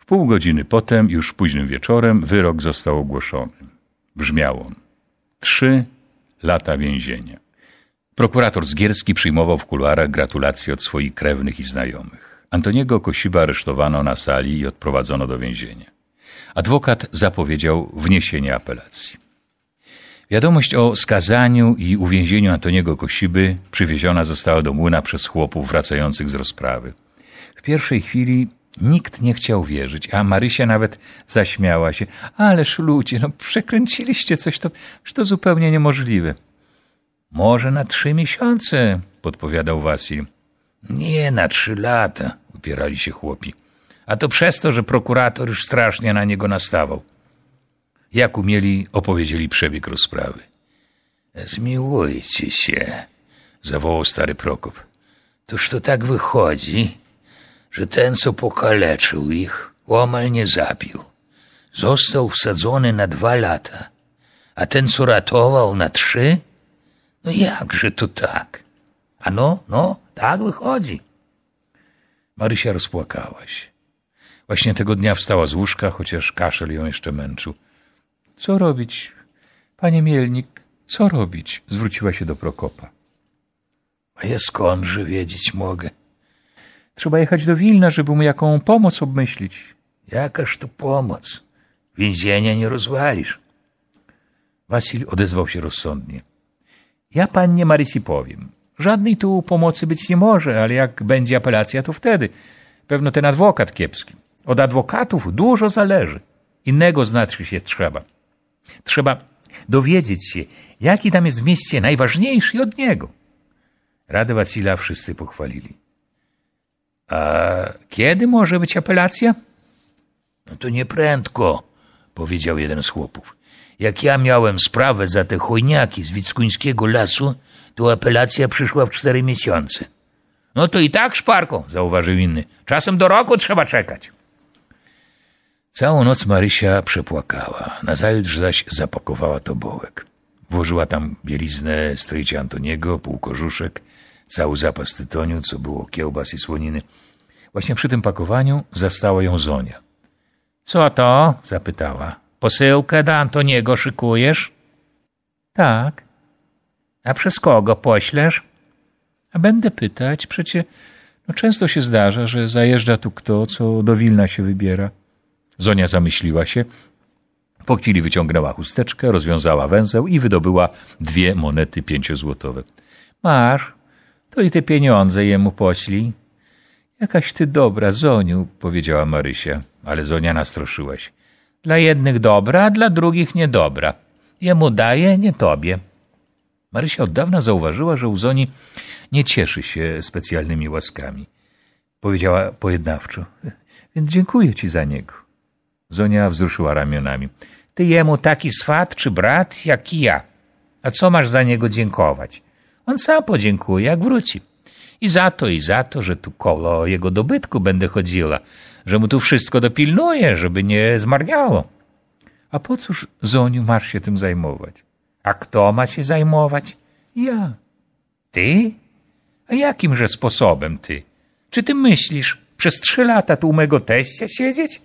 Pół godziny potem, już późnym wieczorem, wyrok został ogłoszony. Brzmiał on: 3 lata więzienia. Prokurator Zgierski przyjmował w kuluarach gratulacje od swoich krewnych i znajomych. Antoniego Kosibę aresztowano na sali i odprowadzono do więzienia. Adwokat zapowiedział wniesienie apelacji. Wiadomość o skazaniu i uwięzieniu Antoniego Kosiby przywieziona została do młyna przez chłopów wracających z rozprawy. W pierwszej chwili nikt nie chciał wierzyć, a Marysia nawet zaśmiała się. Ależ ludzie, przekręciliście coś, to zupełnie niemożliwe. Może na 3 miesiące, podpowiadał Wasil. Nie, na 3 lata, upierali się chłopi. A to przez to, że prokurator już strasznie na niego nastawał. Jak umieli, opowiedzieli przebieg rozprawy. Zmiłujcie się, zawołał stary Prokop. Toż to tak wychodzi, że ten, co pokaleczył ich, omal nie zabił. Został wsadzony na 2 lata, a ten, co ratował, na 3? No jakże to tak? A no, tak wychodzi. Marysia rozpłakała się. Właśnie tego dnia wstała z łóżka, chociaż kaszel ją jeszcze męczył. Co robić, panie Mielnik, co robić? Zwróciła się do Prokopa. A ja skądże wiedzieć mogę? Trzeba jechać do Wilna, żeby mu jaką pomoc obmyślić. Jakaż to pomoc? Więzienia nie rozwalisz. Wasil odezwał się rozsądnie. Ja pannie Marysi powiem. Żadnej tu pomocy być nie może, ale jak będzie apelacja, to wtedy. Pewno ten adwokat kiepski. Od adwokatów dużo zależy. Innego znaczy się trzeba. Trzeba dowiedzieć się, jaki tam jest w mieście najważniejszy i od niego. Radę Wasila wszyscy pochwalili. A kiedy może być apelacja? No to nie prędko, powiedział jeden z chłopów. Jak ja miałem sprawę za te chojniaki z Wickuńskiego lasu, to apelacja przyszła w 4 miesiące. No to i tak szparką, zauważył inny. Czasem do roku trzeba czekać. Całą noc Marysia przepłakała. Nazajutrz zaś zapakowała tobołek. Włożyła tam bieliznę stryjcia Antoniego, pół kożuszek, cały zapas tytoniu, co było kiełbas i słoniny. Właśnie przy tym pakowaniu zastała ją Zonia. Co to? Zapytała. Posyłkę do Antoniego szykujesz? Tak. A przez kogo poślesz? A będę pytać, przecie często się zdarza, że zajeżdża tu kto, co do Wilna się wybiera. Zonia zamyśliła się, po chwili wyciągnęła chusteczkę, rozwiązała węzeł i wydobyła 2 monety 5-złotowe. Masz, to i te pieniądze jemu poślij. Jakaś ty dobra, Zoniu, powiedziała Marysia, ale Zonia nastroszyła się. Dla jednych dobra, a dla drugich niedobra. Jemu daje, nie tobie. Marysia od dawna zauważyła, że u Zoni nie cieszy się specjalnymi łaskami. Powiedziała pojednawczo. Więc dziękuję ci za niego. Zonia wzruszyła ramionami. Ty jemu taki swat czy brat, jak i ja. A co masz za niego dziękować? On sam podziękuje, jak wróci. I za to, że tu koło jego dobytku będę chodziła, że mu tu wszystko dopilnuję, żeby nie zmarniało. A po cóż, Zoniu, masz się tym zajmować? A kto ma się zajmować? Ja. Ty? A jakimże sposobem ty? Czy ty myślisz, przez 3 lata tu u mego teścia siedzieć?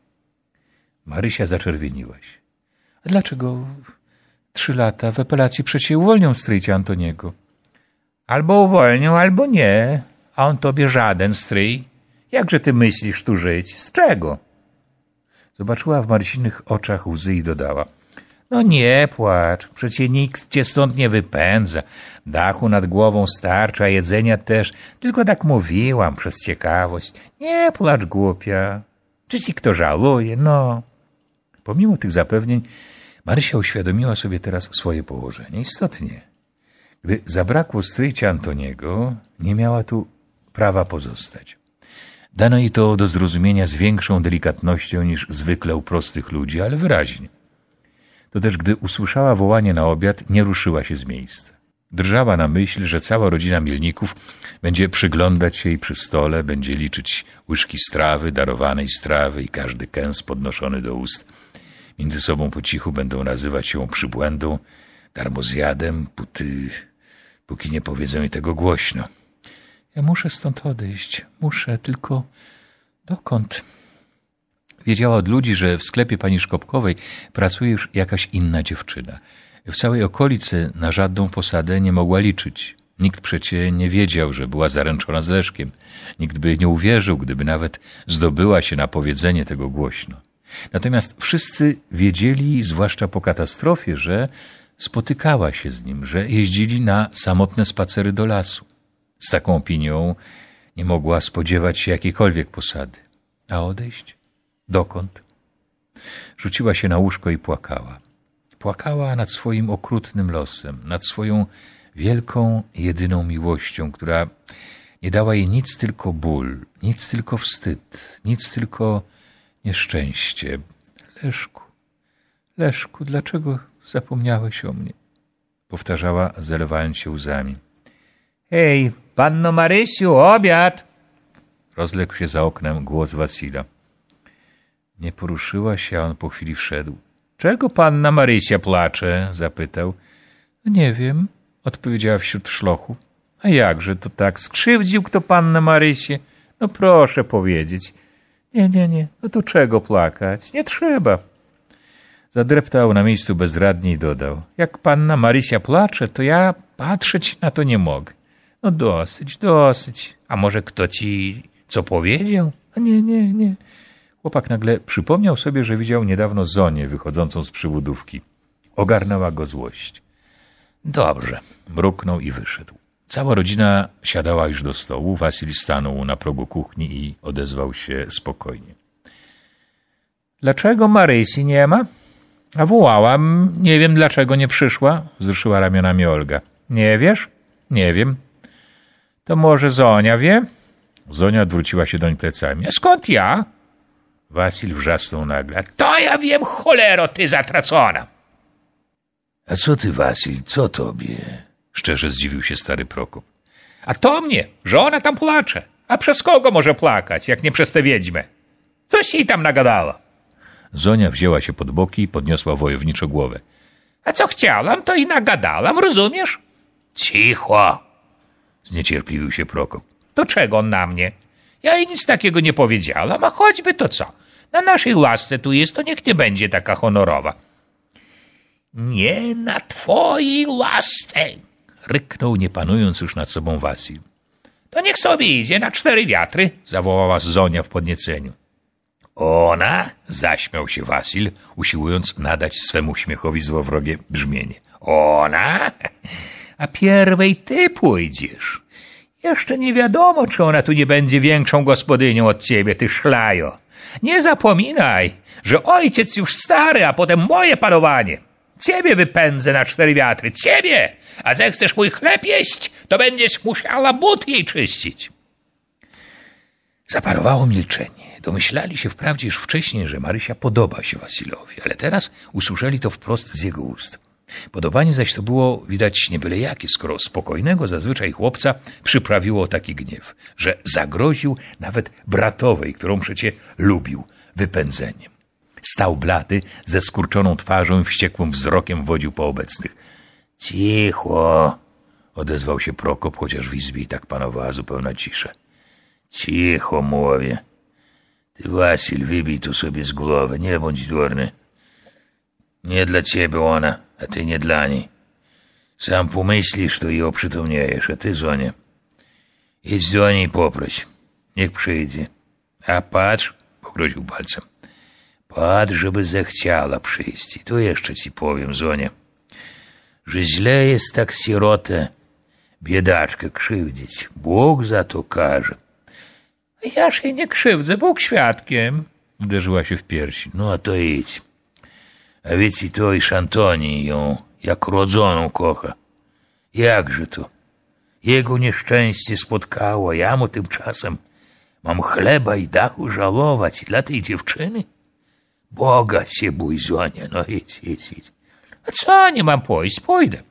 Marysia zaczerwieniła się. A dlaczego 3 lata? W apelacji przecie uwolnią stryjcia Antoniego. Albo uwolnią, albo nie. A on tobie żaden stryj. Jakże ty myślisz tu żyć? Z czego? Zobaczyła w Marysinych oczach łzy i dodała. No nie płacz, przecie nikt cię stąd nie wypędza. Dachu nad głową starczy, a jedzenia też. Tylko tak mówiłam przez ciekawość. Nie płacz, głupia. Czy ci kto żaluje? No. Pomimo tych zapewnień, Marysia uświadomiła sobie teraz swoje położenie. Istotnie. Gdy zabrakło stryjcia Antoniego, nie miała tu prawa pozostać. Dano jej to do zrozumienia z większą delikatnością niż zwykle u prostych ludzi, ale wyraźnie. To też gdy usłyszała wołanie na obiad, nie ruszyła się z miejsca. Drżała na myśl, że cała rodzina Mielników będzie przyglądać się jej przy stole, będzie liczyć łyżki strawy, darowanej strawy i każdy kęs podnoszony do ust. Między sobą po cichu będą nazywać ją przybłędą, darmozjadem, póki nie powiedzą jej tego głośno. Ja muszę stąd odejść. Muszę, tylko dokąd? Wiedziała od ludzi, że w sklepie pani Szkopkowej pracuje już jakaś inna dziewczyna. W całej okolicy na żadną posadę nie mogła liczyć. Nikt przecie nie wiedział, że była zaręczona z Leszkiem. Nikt by nie uwierzył, gdyby nawet zdobyła się na powiedzenie tego głośno. Natomiast wszyscy wiedzieli, zwłaszcza po katastrofie, że spotykała się z nim, że jeździli na samotne spacery do lasu. Z taką opinią nie mogła spodziewać się jakiejkolwiek posady. A odejść? Dokąd? Rzuciła się na łóżko i płakała. Płakała nad swoim okrutnym losem, nad swoją wielką, jedyną miłością, która nie dała jej nic tylko ból, nic tylko wstyd, nic tylko nieszczęście. Leszku, Leszku, dlaczego zapomniałeś o mnie? Powtarzała, zalewając się łzami. Hej, panno Marysiu, obiad! Rozległ się za oknem głos Wasila. Nie poruszyła się, a on po chwili wszedł. Czego panna Marysia płacze? Zapytał. Nie wiem, odpowiedziała wśród szlochu. A jakże to tak? Skrzywdził kto pannę Marysię? No proszę powiedzieć. Nie, no to czego płakać? Nie trzeba. Zadreptał na miejscu bezradnie i dodał. Jak panna Marysia płacze, to ja patrzeć na to nie mogę. No dosyć. A może kto ci co powiedział? A nie. Chłopak nagle przypomniał sobie, że widział niedawno Zonię wychodzącą z przybudówki. Ogarnęła go złość. Dobrze, mruknął i wyszedł. Cała rodzina siadała już do stołu. Wasil stanął na progu kuchni i odezwał się spokojnie. Dlaczego Marysi nie ma? A wołałam, nie wiem dlaczego nie przyszła, wzruszyła ramionami Olga. Nie wiesz? Nie wiem. To może Zonia wie? Zonia odwróciła się doń plecami. A skąd ja? Wasil wrzasnął nagle. To ja wiem, cholero, ty zatracona. A co ty, Wasil, co tobie? Szczerze zdziwił się stary Prokop. A to mnie, że ona tam płacze. A przez kogo może płakać, jak nie przez tę wiedźmę? Coś jej tam nagadała. Zonia wzięła się pod boki i podniosła wojowniczo głowę. A co chciałam, to i nagadałam, rozumiesz? Cicho! Zniecierpliwił się Prokop. To czego on na mnie? Ja jej nic takiego nie powiedziałam, a choćby to co? Na naszej łasce tu jest, to niech nie będzie taka honorowa. Nie na twojej łasce! Ryknął, nie panując już nad sobą Wasil. To niech sobie idzie na 4 wiatry, zawołała Zonia w podnieceniu. Ona? Zaśmiał się Wasil, usiłując nadać swemu śmiechowi złowrogie brzmienie. Ona? A pierwej ty pójdziesz. Jeszcze nie wiadomo, czy ona tu nie będzie większą gospodynią od ciebie, ty szlajo. Nie zapominaj, że ojciec już stary, a potem moje panowanie. Ciebie wypędzę na 4 wiatry, ciebie! A zechcesz mój chleb jeść, to będziesz musiała but jej czyścić. Zaparowało milczenie. Domyślali się wprawdzie już wcześniej, że Marysia podoba się Wasilowi, ale teraz usłyszeli to wprost z jego ust. Podobanie zaś to było widać nie byle jakie, skoro spokojnego zazwyczaj chłopca przyprawiło o taki gniew, że zagroził nawet bratowej, którą przecie lubił, wypędzeniem. Stał blady, ze skurczoną twarzą i wściekłym wzrokiem wodził po obecnych. Cicho! Odezwał się Prokop, chociaż w izbie i tak panowała zupełna cisza. Cicho, mówię. Ty, Wasil, wybij tu sobie z głowy, nie bądź durny. Nie dla ciebie ona, a ty nie dla niej. Sam pomyślisz, to i oprzytomniejesz, a ty, Zonie, idź do niej poproś, niech przyjdzie. A patrz, pogroził palcem, patrz, żeby zechciała przyjść. I to jeszcze ci powiem, Zonie, że źle jest tak sierotę, biedaczkę krzywdzić. Bóg za to karze. Jaż jej nie krzywdzę, Bóg świadkiem. Uderzyła się w piersi. No a to idź. A więc i to i Szantoni ją jak rodzoną kocha. Jakże to? Jego nieszczęście spotkało, ja mu tymczasem mam chleba i dachu żałować dla tej dziewczyny? Boga się bój, Zonia, no idź. A co, nie mam pójść? Pójdę.